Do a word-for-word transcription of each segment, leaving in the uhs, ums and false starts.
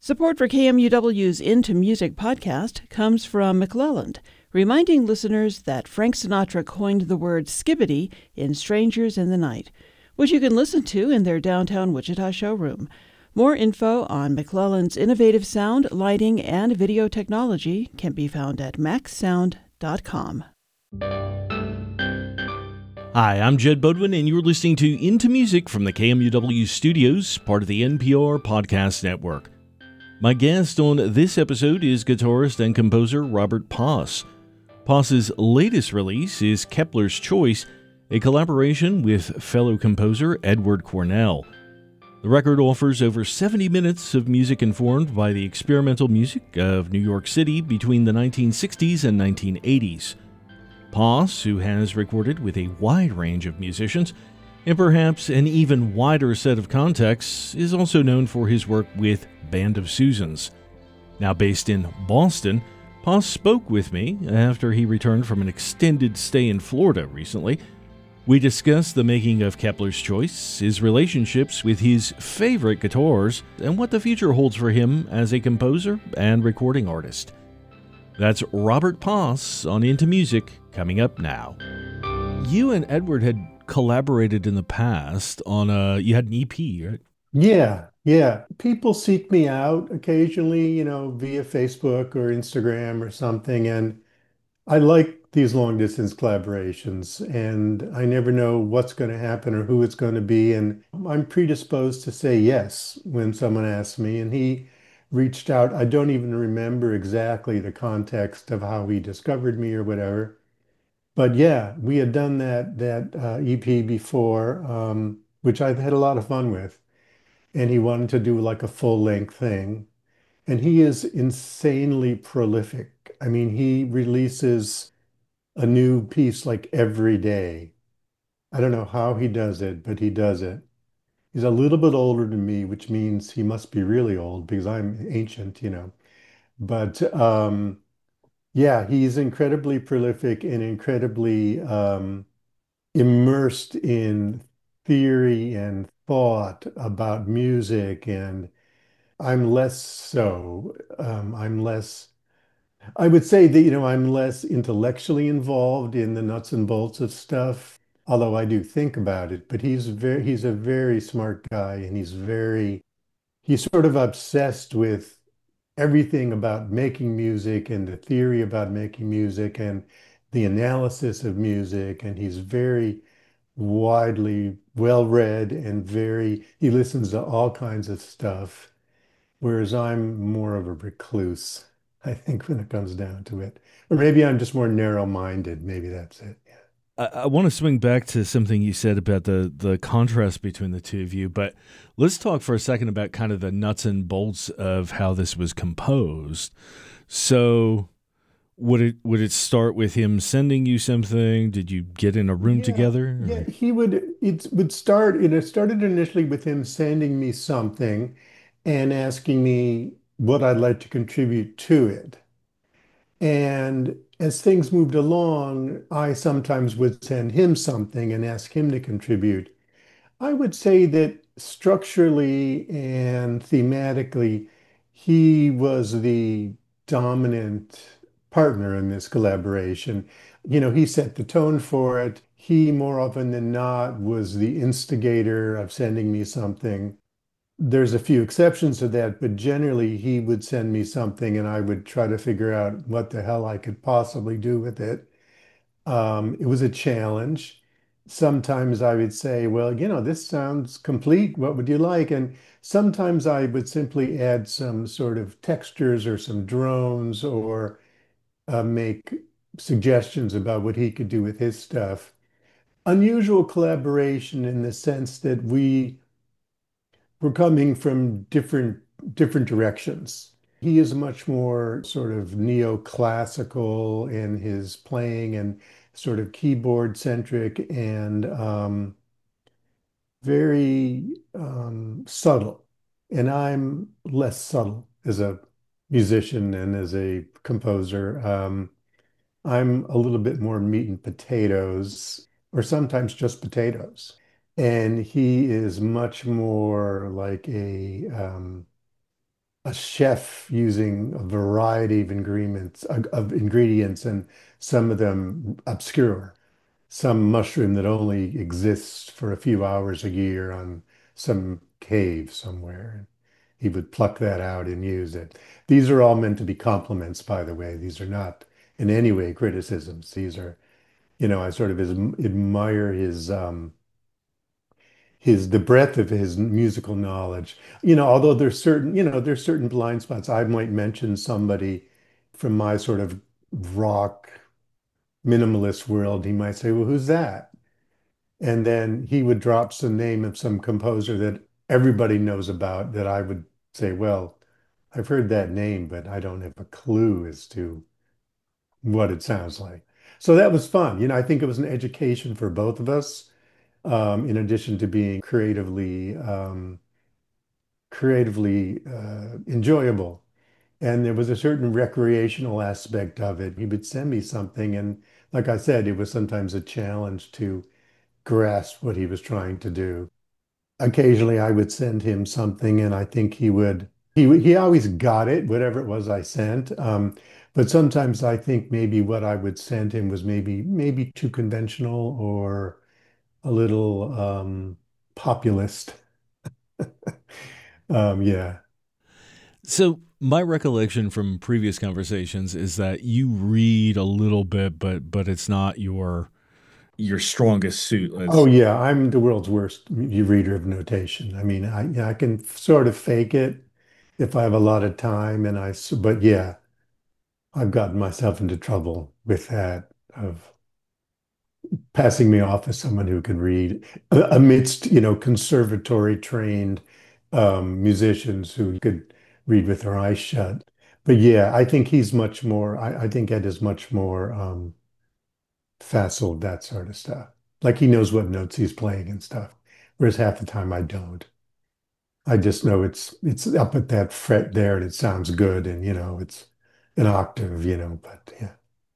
Support for K M U W's Into Music podcast comes from McClelland, reminding listeners that Frank Sinatra coined the word skibbity in Strangers in the Night, which you can listen to in their downtown Wichita showroom. More info on McClelland's innovative sound, lighting, and video technology can be found at max sound dot com. Hi, I'm Jed Bodwin, and you're listening to Into Music from the K M U W studios, part of the N P R Podcast Network. My guest on this episode is guitarist and composer Robert Poss. Poss's latest release is Kepler's Choice, a collaboration with fellow composer Edward Cornell. The record offers over seventy minutes of music informed by the experimental music of New York City between the nineteen sixties and nineteen eighties. Poss, who has recorded with a wide range of musicians, and perhaps an even wider set of contexts, is also known for his work with Band of Susans. Now based in Boston, Poss spoke with me after he returned from an extended stay in Florida recently. We discussed the making of Kepler's Choice, his relationships with his favorite guitars, and what the future holds for him as a composer and recording artist. That's Robert Poss on Into Music, coming up now. You and Edward had collaborated in the past on a, you had an E P, right? Yeah, yeah. People seek me out occasionally, you know, via Facebook or Instagram or something. And I like these long distance collaborations, and I never know what's going to happen or who it's going to be. And I'm predisposed to say yes when someone asks me. And he reached out. I don't even remember exactly the context of how he discovered me or whatever. But yeah, we had done that that uh, E P before, um, which I've had a lot of fun with. And he wanted to do like a full length thing. And he is insanely prolific. I mean, he releases a new piece like every day. I don't know how he does it, but he does it. He's a little bit older than me, which means he must be really old because I'm ancient, you know. But um, yeah, he's incredibly prolific and incredibly um, immersed in theory and thought about music. And I'm less so. Um, I'm less, I would say that, you know, I'm less intellectually involved in the nuts and bolts of stuff, although I do think about it. But he's very, he's a very smart guy, and he's very, he's sort of obsessed with everything about making music and the theory about making music and the analysis of music. And he's very widely well read and very, he listens to all kinds of stuff. Whereas I'm more of a recluse, I think, when it comes down to it. Or maybe I'm just more narrow-minded. Maybe that's it. Yeah. I, I want to swing back to something you said about the, the contrast between the two of you, but let's talk for a second about kind of the nuts and bolts of how this was composed. So would it would it start with him sending you something? Did you get in a room Yeah, together? yeah. He would, it would start, it started initially with him sending me something and asking me what I'd like to contribute to it. And as things moved along, I sometimes would send him something and ask him to contribute. I would say that structurally and thematically, he was the dominant partner in this collaboration. You know, he set the tone for it. He, more often than not, was the instigator of sending me something. There's a few exceptions to that, but generally he would send me something and I would try to figure out what the hell I could possibly do with it. Um, it was a challenge. Sometimes I would say, well, you know, this sounds complete. What would you like? And sometimes I would simply add some sort of textures or some drones or uh, make suggestions about what he could do with his stuff. Unusual collaboration in the sense that we were coming from different different directions. He is much more sort of neoclassical in his playing and sort of keyboard centric and um, very um, subtle. And I'm less subtle as a musician and as a composer. Um, I'm a little bit more meat and potatoes, or sometimes just potatoes. And he is much more like a um, a chef using a variety of ingredients of of ingredients, and some of them obscure. Some mushroom that only exists for a few hours a year on some cave somewhere. He would pluck that out and use it. These are all meant to be compliments, by the way. These are not in any way criticisms. These are, you know, I sort of admire his um, his the breadth of his musical knowledge. You know, although there's certain, you know, there's certain blind spots. I might mention somebody from my sort of rock minimalist world. He might say, "Well, who's that?" And then he would drop some name of some composer that everybody knows about that I would say, "Well, I've heard that name, but I don't have a clue as to what it sounds like." So that was fun. You know, I think it was an education for both of us, um, in addition to being creatively um, creatively uh, enjoyable. And there was a certain recreational aspect of it. He would send me something, and like I said, it was sometimes a challenge to grasp what he was trying to do. Occasionally, I would send him something, and I think he would. He he always got it, whatever it was I sent. Um, but sometimes I think maybe what I would send him was maybe maybe too conventional or a little um, populist. Um, yeah. So my recollection from previous conversations is that you read a little bit, but but it's not your your strongest suit. Oh Let's yeah, I'm the world's worst reader of notation. I mean, I yeah, I can sort of fake it if I have a lot of time, and I. s- But yeah, I've gotten myself into trouble with that of passing me off as someone who can read uh, amidst, you know, conservatory trained um, musicians who could read with their eyes shut. But yeah, I think he's much more. I, I think Ed is much more um, facile with that sort of stuff. Like he knows what notes he's playing and stuff, whereas half the time I don't. I just know it's it's up at that fret there and it sounds good and you know it's an octave, you know, but yeah.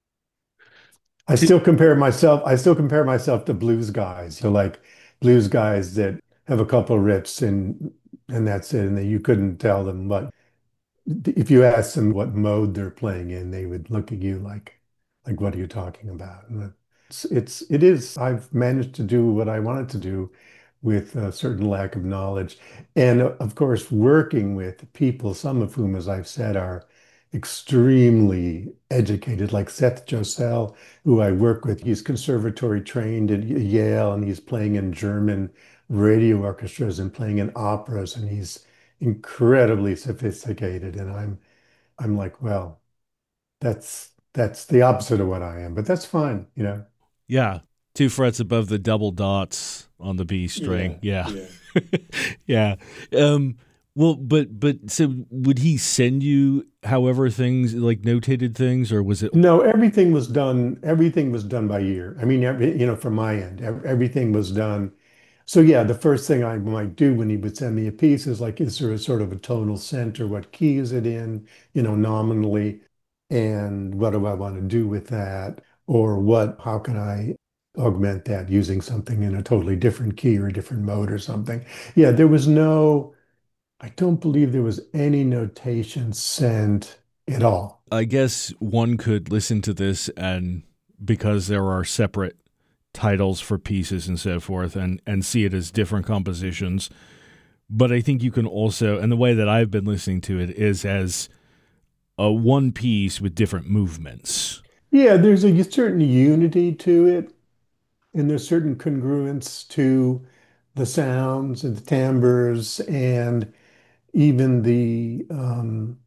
I t- still compare myself, I still compare myself to blues guys. So like blues guys that have a couple riffs and and that's it. And then you couldn't tell them what if you asked them what mode they're playing in, they would look at you like like what are you talking about? And it's it's it is I've managed to do what I wanted to do with a certain lack of knowledge. And uh, of course, working with people, some of whom, as I've said, are extremely educated, like Seth Josell, who I work with. He's conservatory trained at Yale and he's playing in German radio orchestras and playing in operas, and he's incredibly sophisticated. And I'm I'm like, well, that's that's the opposite of what I am, but that's fine, you know. yeah, two frets above the double dots on the B Yeah, string. Yeah. yeah. Yeah. Um well, but but so would he send you however things like notated things or was it No, everything was done, everything was done by ear. I mean, every, you know, from my end, ev- everything was done. So yeah, the first thing I might do when he would send me a piece is like, is there a sort of a tonal center? What key is it in, you know, nominally? And what do I want to do with that? Or what, how can I augment that using something in a totally different key or a different mode or something? Yeah, there was no, I don't believe there was any notation sent at all. I guess one could listen to this and because there are separate titles for pieces and so forth and and see it as different compositions. But I think you can also, and the way that I've been listening to it is as a one piece with different movements. Yeah, there's a certain unity to it, and there's certain congruence to the sounds and the timbres and even the um,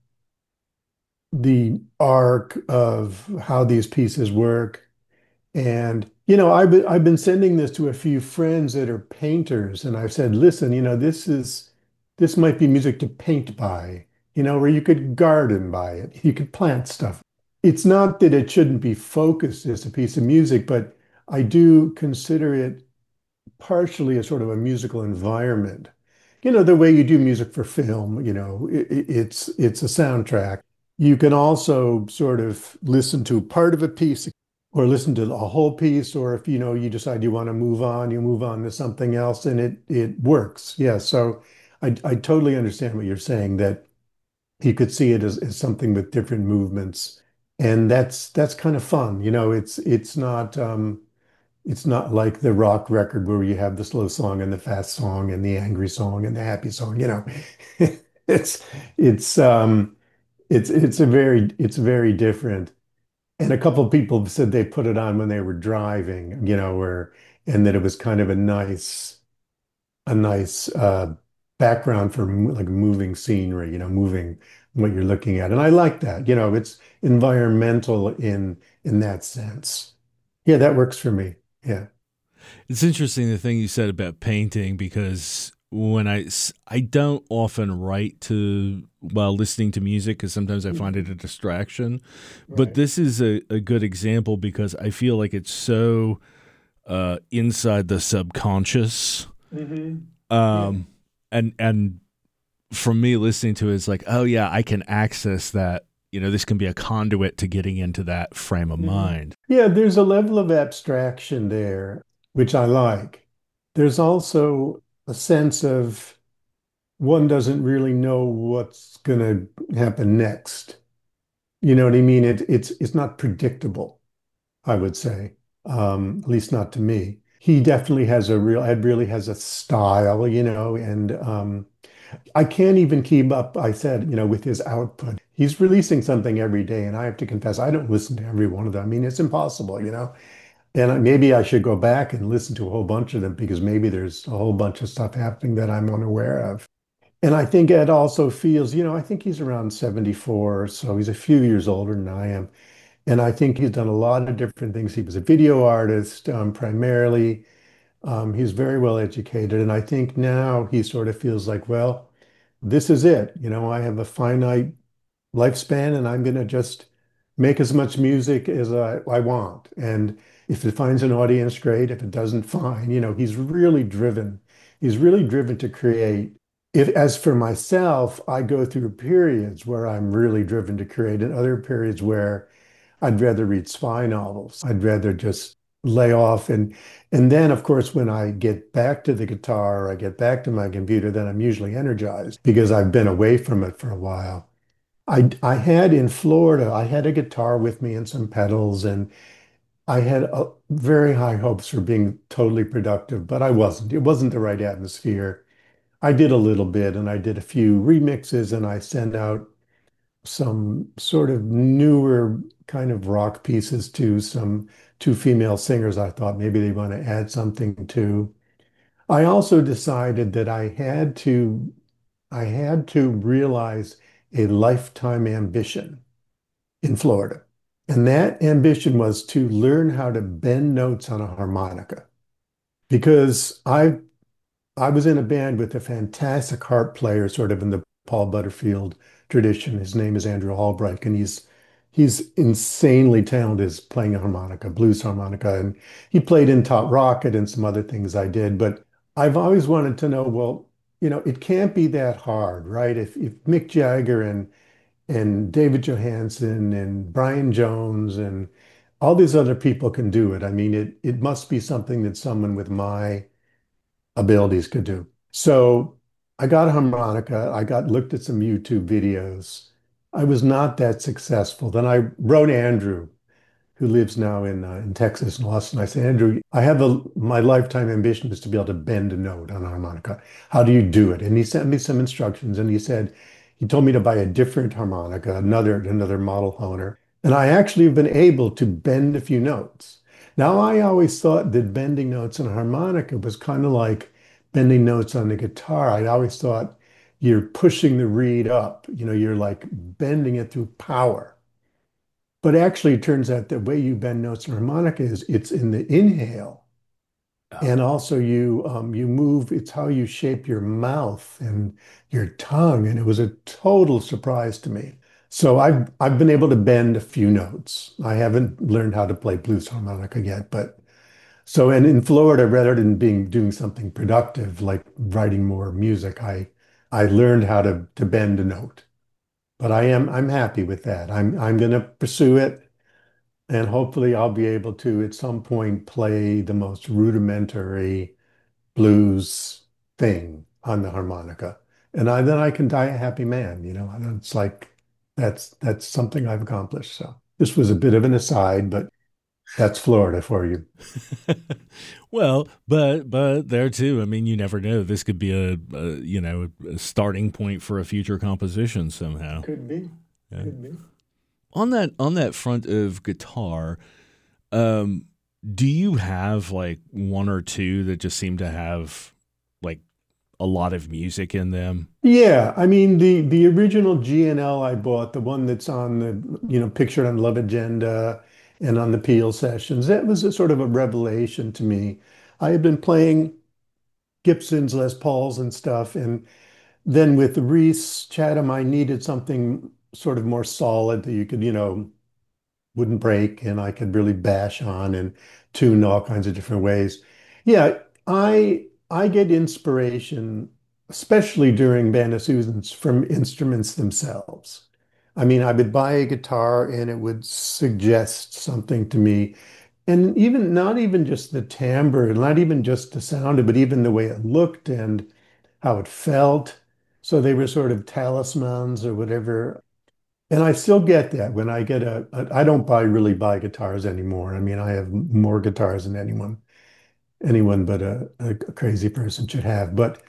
the arc of how these pieces work. And you know, I've been I've been sending this to a few friends that are painters, and I've said, listen, you know, this is this might be music to paint by, you know, where you could garden by it, you could plant stuff. It's not that it shouldn't be focused as a piece of music, but I do consider it partially a sort of a musical environment. You know, the way you do music for film, you know, it, it's it's a soundtrack. You can also sort of listen to part of a piece or listen to a whole piece, or if you know you decide you want to move on, you move on to something else and it it works. Yeah. So I I totally understand what you're saying that You could see it as, as something with different movements. And that's that's kind of fun. You know, it's it's not um it's not like the rock record where you have the slow song and the fast song and the angry song and the happy song, you know. It's it's um it's it's a very it's very different. And a couple of people said they put it on when they were driving, you know, where and that it was kind of a nice a nice uh background for mo- like moving scenery, you know, moving what you're looking at. And I like that. You know, it's environmental in in that sense. Yeah, that works for me. Yeah. It's interesting the thing you said about painting because when I s- I don't often write to while listening to music because sometimes I find it a distraction. But Right. this is a, a good example because I feel like it's so uh, inside the subconscious. Hmm. Yeah. Um, and and for me listening to it, it's like, oh yeah, I can access that. You know, this can be a conduit to getting into that frame of Hmm. mind. Yeah, there's a level of abstraction there, which I like. There's also a sense of one doesn't really know what's going to happen next. You know what I mean? It, it's it's not predictable, I would say, um, at least not to me. He definitely has a real, Ed really has a style, you know, and um, I can't even keep up, I said, you know, with his output. He's releasing something every day, and I have to confess, I don't listen to every one of them. I mean, it's impossible, you know. And maybe I should go back and listen to a whole bunch of them because maybe there's a whole bunch of stuff happening that I'm unaware of. And I think Ed also feels, you know, I think he's around seventy-four, so he's a few years older than I am. And I think he's done a lot of different things. He was a video artist, um, primarily. Um, he's very well educated. And I think now he sort of feels like, well, this is it. You know, I have a finite lifespan and I'm going to just make as much music as I, I want. And if it finds an audience, great. If it doesn't, fine. You know, he's really driven. He's really driven to create. If, as for myself, I go through periods where I'm really driven to create and other periods where I'd rather read spy novels. I'd rather just lay off. And and then of course when I get back to the guitar or I get back to my computer, then I'm usually energized because I've been away from it for a while. I I had in Florida, I had a guitar with me and some pedals, and I had a, very high hopes for being totally productive, but I wasn't. It wasn't the right atmosphere. I did a little bit and I did a few remixes and I sent out some sort of newer kind of rock pieces to some two female singers I thought maybe they want to add something to. I also decided that I had to I had to realize a lifetime ambition in Florida. And that ambition was to learn how to bend notes on a harmonica because I I was in a band with a fantastic harp player, sort of in the Paul Butterfield tradition. His name is Andrew Albright, and he's he's insanely talented as playing a harmonica, blues harmonica, and he played in Top Rocket and some other things I did. But I've always wanted to know, well, you know, it can't be that hard, right? If if Mick Jagger and and David Johansen and Brian Jones and all these other people can do it, I mean, it it must be something that someone with my abilities could do. So I got a harmonica. I got looked at some YouTube videos. I was not that successful. Then I wrote Andrew, who lives now in uh, in Texas in Austin. I said, Andrew, I have a my lifetime ambition is to be able to bend a note on a harmonica. How do you do it? And he sent me some instructions, and he said he told me to buy a different harmonica, another another model Hohner, and I actually have been able to bend a few notes. Now, I always thought that bending notes on a harmonica was kind of like bending notes on the guitar. I always thought you're pushing the reed up, you know, you're like bending it through power. But actually, it turns out the way you bend notes in harmonica is it's in the inhale, and Oh. also you um, you move. It's how you shape your mouth and your tongue, and it was a total surprise to me. So I've I've been able to bend a few notes. I haven't learned how to play blues harmonica yet, but so and in Florida, rather than being doing something productive like writing more music, I I learned how to to bend a note. But I am I'm happy with that. I'm I'm going to pursue it. And hopefully I'll be able to at some point play the most rudimentary blues thing on the harmonica. and I then I can die a happy man, you know. And it's like that's that's something I've accomplished. So this was a bit of an aside, but that's Florida for you. Well, but but there too. I mean, you never know. This could be a, a you know a starting point for a future composition somehow. Could be, Yeah. could be. On that on that front of guitar, um, do you have like one or two that just seem to have like a lot of music in them? Yeah, I mean the the original G N L I bought, the one that's on the, you know, pictured on Love Agenda and on the Peel sessions, that was a sort of a revelation to me. I had been playing Gibsons, Les Pauls and stuff, and then with Reese Chatham, I needed something sort of more solid that you could, you know, wouldn't break and I could really bash on and tune all kinds of different ways. Yeah, I I get inspiration, especially during Band of Susans, from instruments themselves. I mean, I would buy a guitar and it would suggest something to me. And even not even just the timbre, not even just the sound, but even the way it looked and how it felt. So they were sort of talismans or whatever. And I still get that when I get a, a, I don't buy really buy guitars anymore. I mean, I have more guitars than anyone, anyone but a, a crazy person should have. But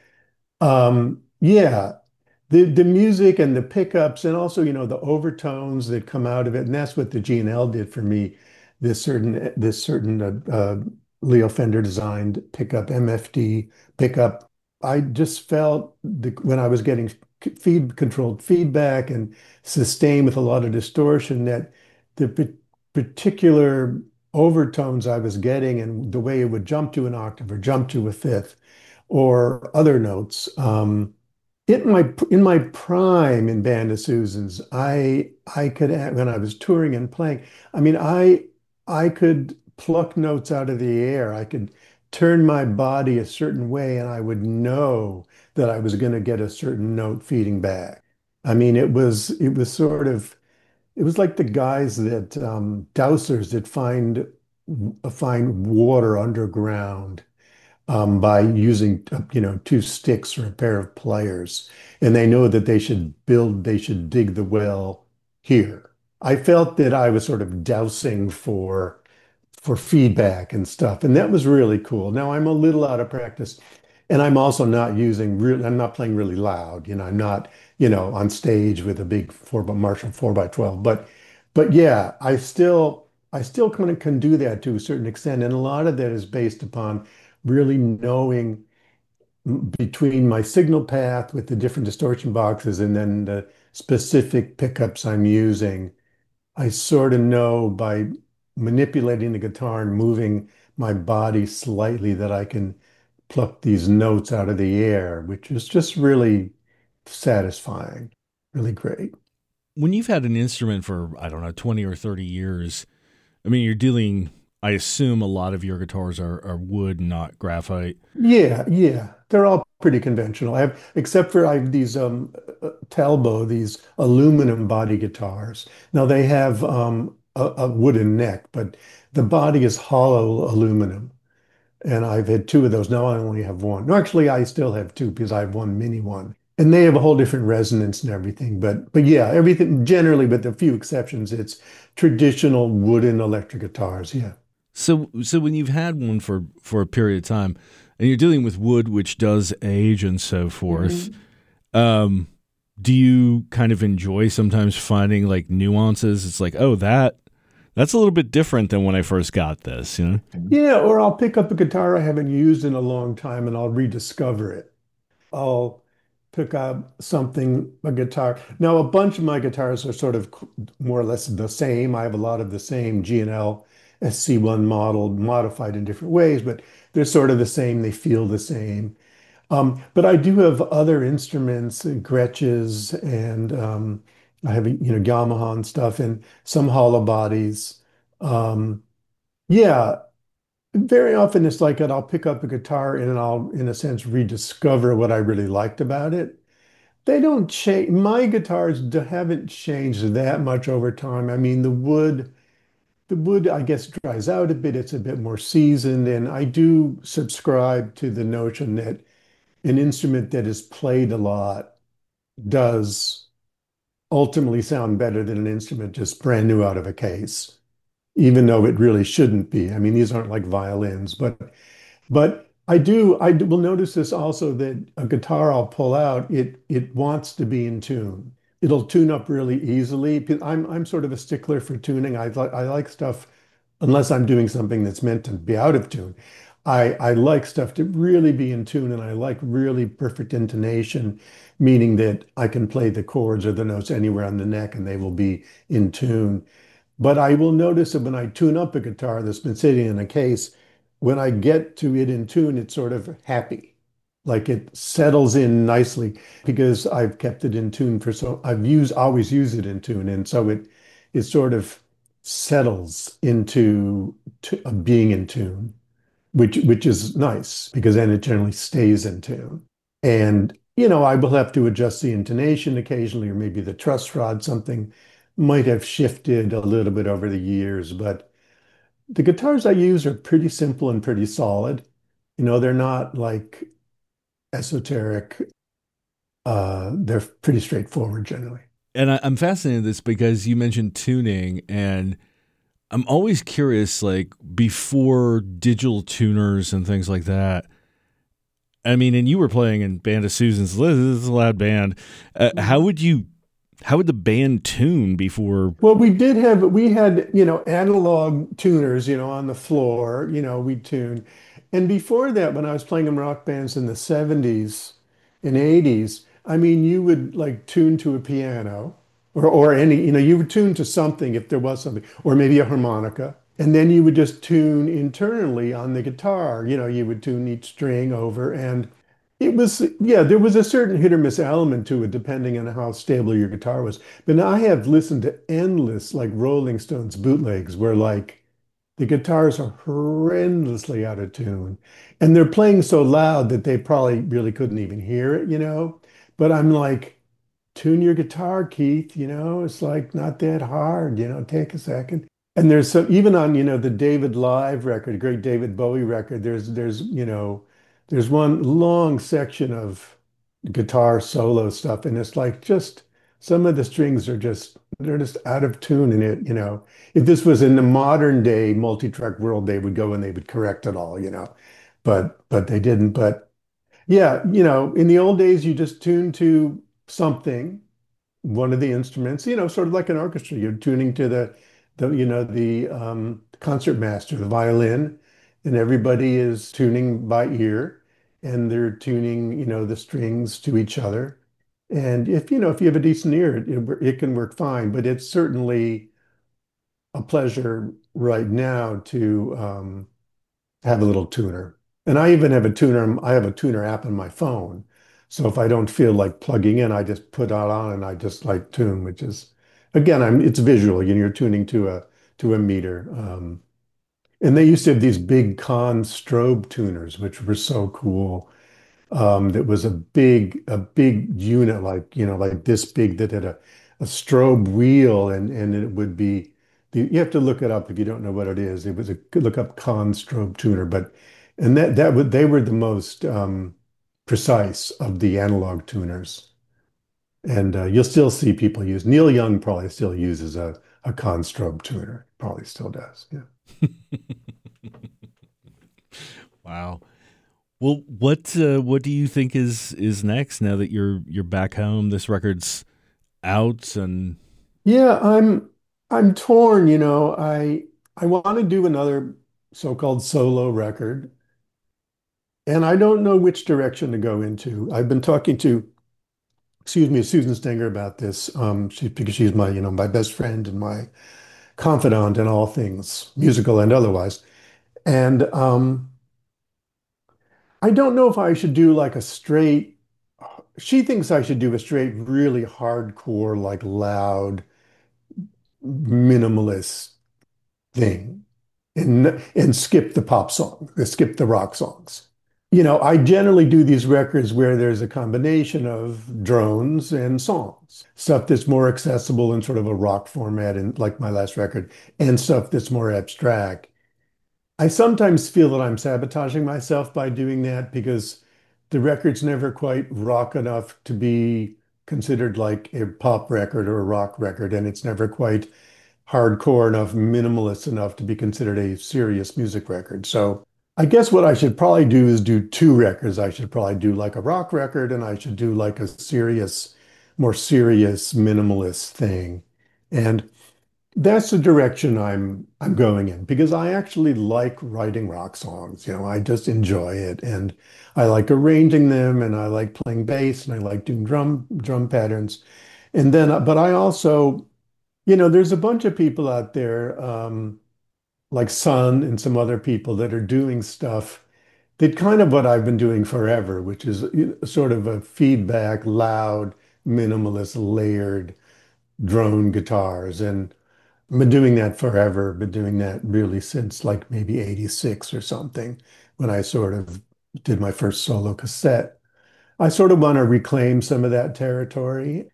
um, yeah, the the music and the pickups and also, you know, the overtones that come out of it, and that's what the G and L did for me. This certain this certain uh, uh, Leo Fender designed pickup, M F D pickup. I just felt the, when I was getting feed controlled feedback and sustained with a lot of distortion that the p- particular overtones I was getting and the way it would jump to an octave or jump to a fifth or other notes. Um, in my in my prime in Band of Susans, I I could when I was touring and playing. I mean, I I could pluck notes out of the air. I could turn my body a certain way, and I would know that I was going to get a certain note feeding back. I mean, it was it was sort of it was like the guys that um, dowsers that find find water underground um, by using, uh, you know, two sticks or a pair of pliers, and they know that they should build, they should dig the well here. I felt that I was sort of dousing for for feedback and stuff, and that was really cool. Now I'm a little out of practice, and I'm also not using real. I'm not playing really loud. You know, I'm not, you know, on stage with a big four by Marshall four by twelve. But, but yeah, I still, I still kind of can do that to a certain extent, and a lot of that is based upon really knowing between my signal path with the different distortion boxes and then the specific pickups I'm using. I sort of know by manipulating the guitar and moving my body slightly that I can pluck these notes out of the air, which is just really satisfying, really great. When you've had an instrument for, I don't know, twenty or thirty years, I mean, you're dealing, I assume a lot of your guitars are, are wood, not graphite. Yeah, yeah. They're all pretty conventional. I have, except for I have these um uh, Talbot, these aluminum body guitars. Now they have um a, a wooden neck, but the body is hollow aluminum. And I've had two of those. Now I only have one. No, actually, I still have two because I have one mini one. And they have a whole different resonance and everything. But but yeah, everything generally, with a few exceptions, it's traditional wooden electric guitars. Yeah. So, so when you've had one for, for a period of time and you're dealing with wood, which does age and so forth, Mhm. um, do you kind of enjoy sometimes finding like nuances? It's like, oh, that that's a little bit different than when I first got this, you know? Yeah, or I'll pick up a guitar I haven't used in a long time and I'll rediscover it. I'll pick up something, a guitar. Now, a bunch of my guitars are sort of more or less the same. I have a lot of the same G and L S C one model modified in different ways, but they're sort of the same. They feel the same. Um, but I do have other instruments, uh, Gretches, and um, I have, you know, Yamaha and stuff, and some hollow bodies. Um, yeah, very often it's like that. I'll pick up a guitar and I'll, in a sense, rediscover what I really liked about it. They don't change. My guitars d- haven't changed that much over time. I mean, the wood, the wood, I guess, dries out a bit. It's a bit more seasoned, and I do subscribe to the notion that an instrument that is played a lot does ultimately sound better than an instrument just brand new out of a case, even though it really shouldn't be. I mean, these aren't like violins, but but I do I will notice this also that a guitar I'll pull out, it it wants to be in tune. It'll tune up really easily. I'm I'm sort of a stickler for tuning. I like I like stuff unless I'm doing something that's meant to be out of tune. I I like stuff to really be in tune, and I like really perfect intonation, meaning that I can play the chords or the notes anywhere on the neck and they will be in tune. But I will notice that when I tune up a guitar that's been sitting in a case, when I get to it in tune, it's sort of happy. Like it settles in nicely because I've kept it in tune for so I've used always use it in tune. And so it it sort of settles into to, uh, being in tune, which which is nice because then it generally stays in tune. And you know, I will have to adjust the intonation occasionally, or maybe the truss rod, something might have shifted a little bit over the years, but the guitars I use are pretty simple and pretty solid. You know, they're not like esoteric. Uh, they're pretty straightforward generally. And I, I'm fascinated with this because you mentioned tuning, and I'm always curious, like before digital tuners and things like that. I mean, and you were playing in Band of Susans. This is a loud band. Uh, how would you? How would the band tune before? Well, we did have, we had, you know, analog tuners, you know, on the floor, you know, we tune. And before that, when I was playing in rock bands in the seventies and eighties, I mean, you would like tune to a piano or, or any, you know, you would tune to something if there was something, or maybe a harmonica. And then you would just tune internally on the guitar. You know, you would tune each string over. And it was, yeah, there was a certain hit or miss element to it, depending on how stable your guitar was. But I have listened to endless, like Rolling Stones bootlegs, where like the guitars are horrendously out of tune. And they're playing so loud that they probably really couldn't even hear it, you know? But I'm like, tune your guitar, Keith, you know? It's like not that hard, you know? Take a second. And there's some, even on, you know, the David Live record, great David Bowie record, there's, there's, you know, there's one long section of guitar solo stuff, and it's like just some of the strings are just they're just out of tune in it, you know. If this was in the modern day multi-track world, they would go and they would correct it all, you know. But but they didn't. But yeah, you know, in the old days, you just tuned to something, one of the instruments, you know, sort of like an orchestra. You're tuning to the, the you know, the um, concert master, the violin, and everybody is tuning by ear, and they're tuning, you know, the strings to each other. And if, you know, if you have a decent ear, it, it, it can work fine, but it's certainly a pleasure right now to um, have a little tuner. And I even have a tuner, I have a tuner app on my phone. So if I don't feel like plugging in, I just put it on and I just like tune, which is again, I'm it's visual, you know, you're tuning to a to a meter. Um, and they used to have these big Conn strobe tuners, which were so cool. Um, that was a big, a big unit, like, you know, like this big that had a, a strobe wheel and, and it would be, the, you have to look it up if you don't know what it is. It was a, look up Conn strobe tuner, but, and that, that would, they were the most um, precise of the analog tuners. And uh, you'll still see people use, Neil Young probably still uses a, a Conn strobe tuner, probably still does. Yeah. Wow. Well, what uh, what do you think is is next now that you're you're back home? This record's out, and Yeah, I'm I'm torn, you know. I I want to do another so-called solo record, and I don't know which direction to go into. I've been talking to, excuse me, Susan Stenger about this, um, she, because she's my, you know, my best friend and my confidant in all things musical and otherwise. And um, I don't know if I should do like a straight, she thinks I should do a straight, really hardcore, like loud, minimalist thing and and skip the pop song, skip the rock songs. You know, I generally do these records where there's a combination of drones and songs, stuff that's more accessible in sort of a rock format, and like my last record, and stuff that's more abstract. I sometimes feel that I'm sabotaging myself by doing that because the record's never quite rock enough to be considered like a pop record or a rock record, and it's never quite hardcore enough, minimalist enough to be considered a serious music record. So I guess what I should probably do is do two records. I should probably do like a rock record and I should do like a serious, more serious minimalist thing. And that's the direction I'm I'm going in because I actually like writing rock songs. You know, I just enjoy it and I like arranging them and I like playing bass and I like doing drum drum patterns. And then, but I also, you know, there's a bunch of people out there, um, like Sun and some other people that are doing stuff that kind of what I've been doing forever, which is you know, sort of a feedback, loud, minimalist, layered drone guitars. And I've been doing that forever, been doing that really since like maybe eighty-six or something, when I sort of did my first solo cassette. I sort of want to reclaim some of that territory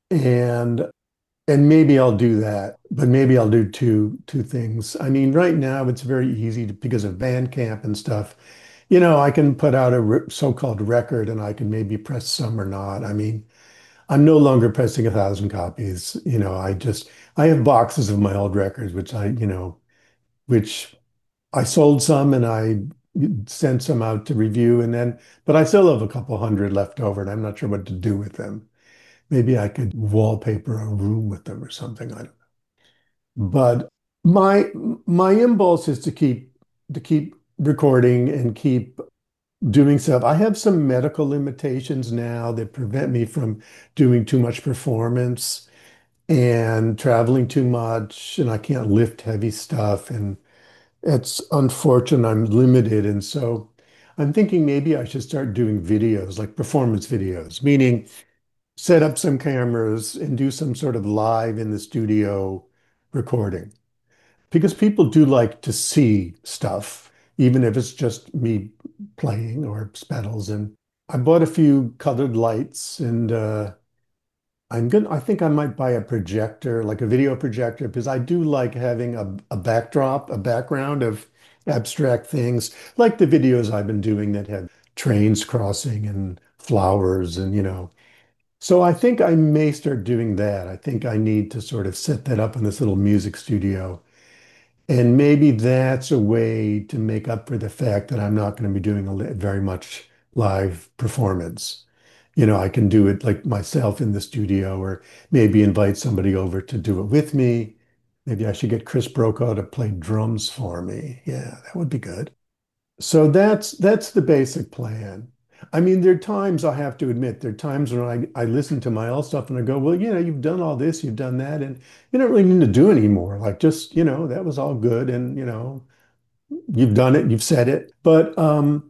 and and maybe I'll do that, but maybe I'll do two two things. I mean, right now it's very easy to, because of Bandcamp and stuff. You know, I can put out a re so-called record and I can maybe press some or not. I mean, I'm no longer pressing a thousand copies. You know, I just I have boxes of my old records, which I, you know, which I sold some and I sent some out to review and then, but I still have a couple hundred left over and I'm not sure what to do with them. Maybe I could wallpaper a room with them or something. I don't know. But my my impulse is to keep to keep recording and keep doing stuff. I have some medical limitations now that prevent me from doing too much performance and traveling too much, and I can't lift heavy stuff. And it's unfortunate I'm limited. And so I'm thinking maybe I should start doing videos, like performance videos, meaning set up some cameras and do some sort of live in the studio recording. Because people do like to see stuff, even if it's just me playing or pedals. And I bought a few colored lights and uh, I'm gonna, I think I might buy a projector, like a video projector, because I do like having a, a backdrop, a background of abstract things, like the videos I've been doing that have trains crossing and flowers and, you know, so I think I may start doing that. I think I need to sort of set that up in this little music studio. And maybe that's a way to make up for the fact that I'm not going to be doing a li- very much live performance. You know, I can do it like myself in the studio or maybe invite somebody over to do it with me. Maybe I should get Chris Brokaw to play drums for me. Yeah, that would be good. So that's that's the basic plan. I mean, there are times I have to admit, there are times when I, I listen to my old stuff and I go, well, you know, you've done all this, you've done that, and you don't really need to do anymore. Like just, you know, that was all good and you know, you've done it, you've said it. But um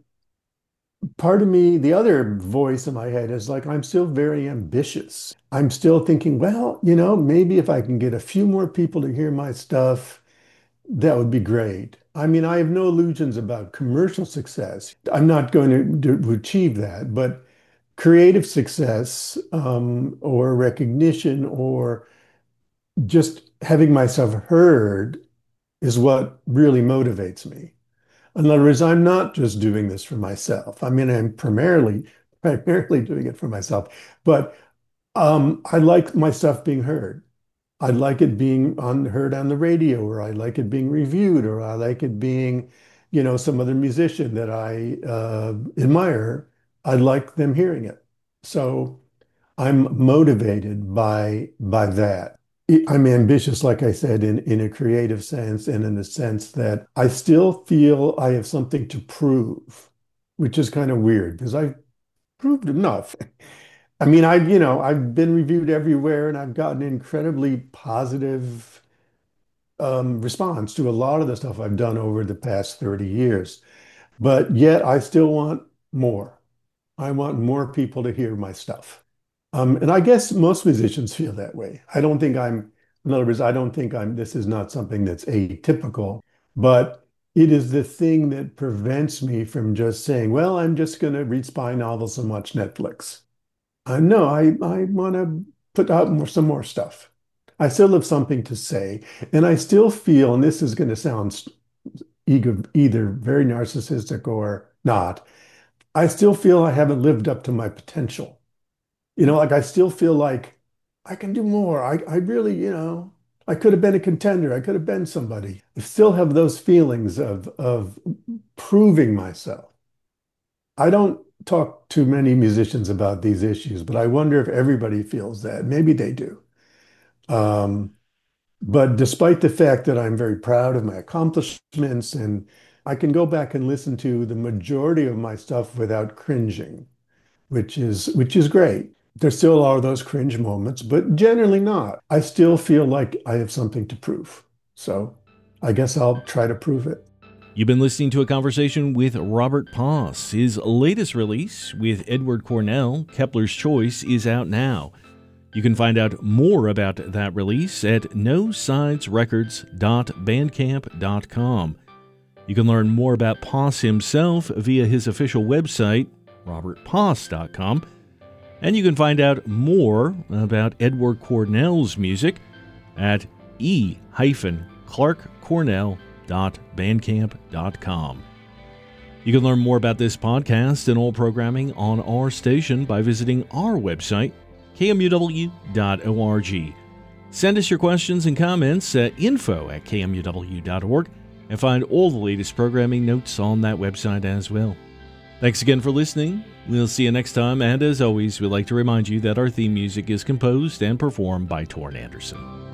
part of me, the other voice in my head is like, I'm still very ambitious. I'm still thinking, well, you know, maybe if I can get a few more people to hear my stuff, that would be great. I mean, I have no illusions about commercial success. I'm not going to, to achieve that, but creative success, um, or recognition or just having myself heard is what really motivates me. In other words, I'm not just doing this for myself. I mean, I'm primarily primarily doing it for myself, but um, I like my stuff being heard. I like it being on heard on the radio, or I like it being reviewed, or I like it being, you know, some other musician that I uh, admire. I like them hearing it. So I'm motivated by by that. I'm ambitious, like I said, in, in a creative sense and in the sense that I still feel I have something to prove, which is kind of weird because I've proved enough. I mean, I, you know, I've been reviewed everywhere and I've gotten incredibly positive um, response to a lot of the stuff I've done over the past thirty years. But yet I still want more. I want more people to hear my stuff. Um, and I guess most musicians feel that way. I don't think I'm, in other words, I don't think I'm, this is not something that's atypical, but it is the thing that prevents me from just saying, well, I'm just going to read spy novels and watch Netflix. Uh, no, I, I want to put out more, some more stuff. I still have something to say. And I still feel, and this is going to sound ego, either very narcissistic or not, I still feel I haven't lived up to my potential. You know, like I still feel like I can do more. I, I really, you know, I could have been a contender. I could have been somebody. I still have those feelings of of proving myself. I don't talk to many musicians about these issues, but I wonder if everybody feels that. Maybe they do. Um, but despite the fact that I'm very proud of my accomplishments and I can go back and listen to the majority of my stuff without cringing, which is which is great. There still are those cringe moments, but generally not. I still feel like I have something to prove. So I guess I'll try to prove it. You've been listening to a conversation with Robert Poss. His latest release with Edward Cornell, Kepler's Choice, is out now. You can find out more about that release at no sides records dot bandcamp dot com. You can learn more about Poss himself via his official website, robert poss dot com. And you can find out more about Edward Cornell's music at e dash clark cornell dot bandcamp dot com. You can learn more about this podcast and all programming on our station by visiting our website, k m u w dot org. Send us your questions and comments at info at k m u w dot org and find all the latest programming notes on that website as well. Thanks again for listening. We'll see you next time, and as always, we'd like to remind you that our theme music is composed and performed by Torn Anderson.